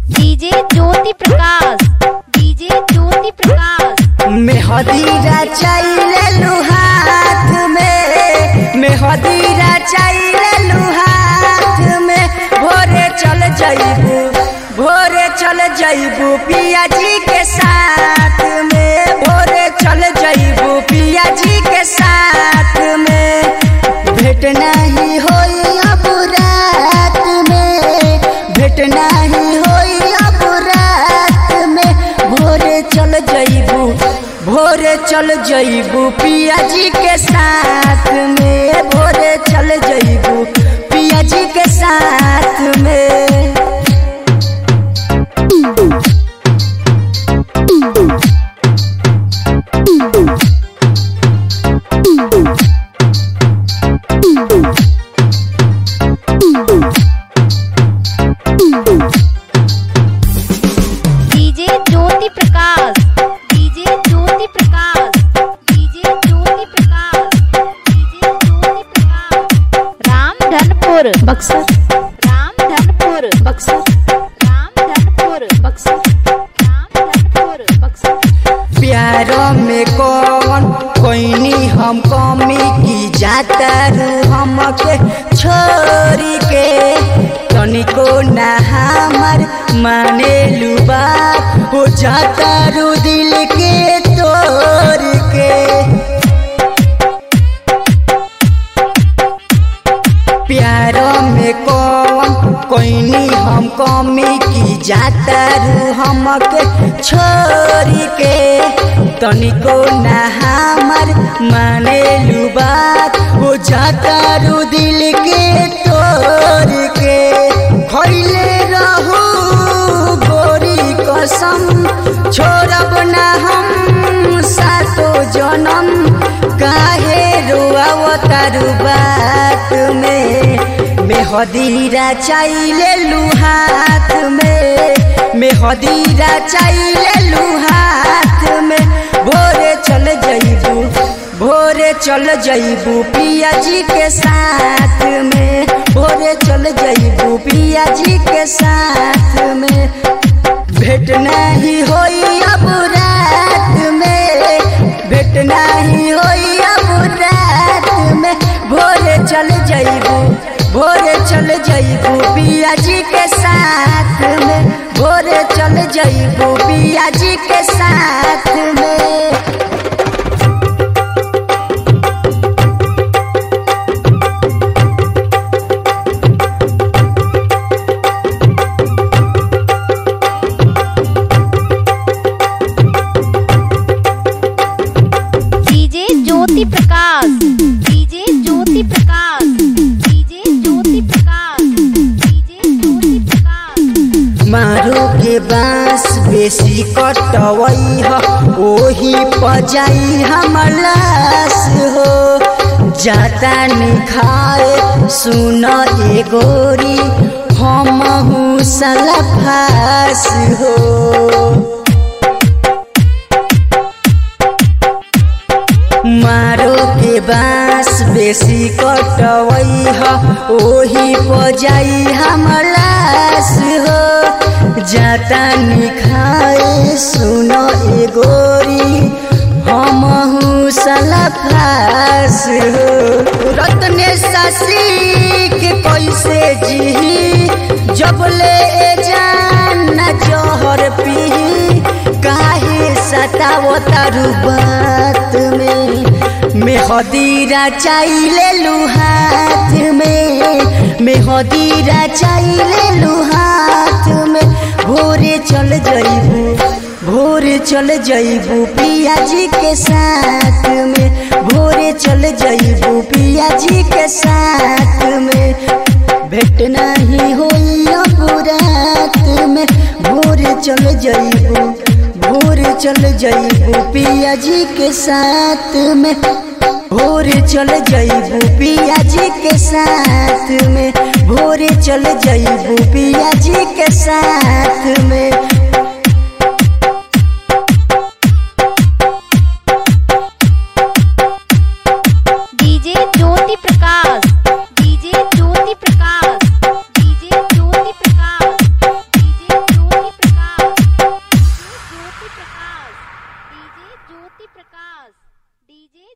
DJ Jyoti Prakash, DJ Jyoti Prakash. मेहदीरा चाइले लुहाथ में, मेहदीरा चाइले लुहाथ में। भोरे चल जइबू, भोरे चल जइबू पिया जी के साथ में। भोरे चल जइबू पिया जी के साथ में। भेट नहीं होई अब रात में, भेट नहीं होई अब रात में। भोरे चल जइबू, भोरे चल जइबू पिया जी के साथ में। भोरे चल जइबू पिया जी के साथ में। DJ Jyoti Prakash, DJ Jyoti Prakash, DJ Jyoti Prakash, DJ Jyoti Prakash. Ramdhanpur Buxar, Ramdhanpur Buxar, Ramdhanpur Buxar, Ramdhanpur Buxar. प्यारों में कौन कोई हम कमी की जाता रू हमके छोरी के। तनिको ना हमार माने लू बात, हो जाता रू दिल के तोड़ के। प्यारों में कौन कोई हम कमी की जाता रू हमके छोरी के। तनिको ना हमार माने लू बात, हो जाता रू दिल के तोड़ के। खइले रहू गोरी कसम, छोड़ब ना हम सातो जन्म। काहे रोआवतारू बात में, मेहदीरा चाइले लुहाथ में, मेहदीरा चाइले लुहाथ में। भोरे चल जइबू, भोरे चल जइबू पिया जी के साथ में। भोरे चल जइबू पिया जी के साथ में। भेट नहीं होई अब रात में, भेट नहीं होई अब रात में। भोरे चल जइबू, भोरे चल जइबू पिया जी के साथ में। भोरे चल जइबू पिया जी के साथ में। DJ Jyoti Prakash, DJ Jyoti Prakash, DJ Jyoti Prakash, DJ Jyoti Prakash. मारो के बांस बेसी कटवई ह, ओही पजाई हमर लाश हो। जाता निखाए सुन ए गोरी, हमहू सलफास हो। मारो के बांस बेसी कटवई ह, ओही पजाई हमर लाश हो। जाता निखाए सुन ए गोरी, हमहू सलफास हो। रत्ने शशि के कैसे जी, जब ले जान जहर पी। काहे सतावतारू बात में, मेहदीरा चाइले लुहाथ में, मेहदीरा चाइले लुहाथ में। भोरे चल जइबू, भोरे चल जइबू पिया जी के साथ में। भोरे चल जइबू पिया जी के साथ में। भेट नहीं होई अब रात में। भोरे चल जइबू, भोरे चल जइबू पिया जी के साथ में। भोरे चल जइबू पिया जी के साथ में। भोरे चल जइबू पिया जी के साथ में। DJ Jyoti Prakash, DJ Jyoti Prakash, DJ Jyoti Jyoti Prakash DJ Jyoti Prakash DJ